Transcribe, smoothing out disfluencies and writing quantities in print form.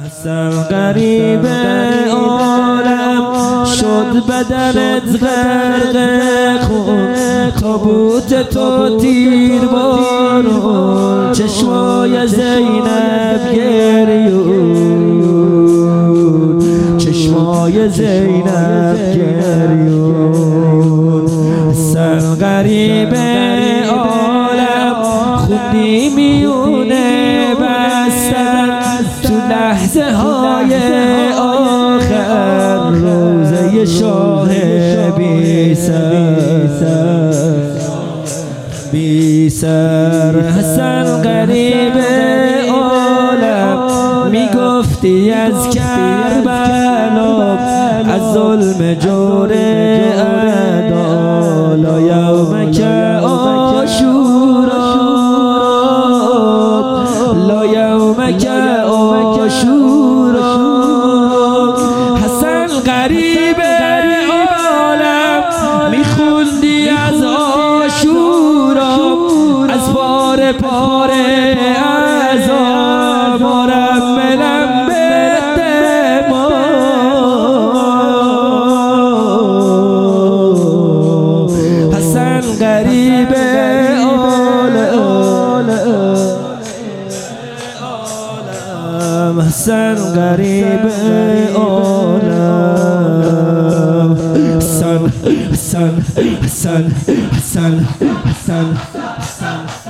حسن غریب عالم شد بدنت غرق خون، تابوت تو تیر بارون، چشمای زینب گریون، چشمای زینب گریون. حسن غریب عالم خوندی میونه بستن تو لحظه های آخر، روزه شاه بی سر. حسن غریب عالم میگفتی از کربلا، از ظلم جور اعدا، لا یوم که عاشورا، لا یوم که عاشورا. حسن غریب عالم میخوندی از عاشورا، از پاره پاره عذاب مرملم به دما. حسن غریب عالم، حسن غریب عالم. حسن حسن حسن حسن حسن حسن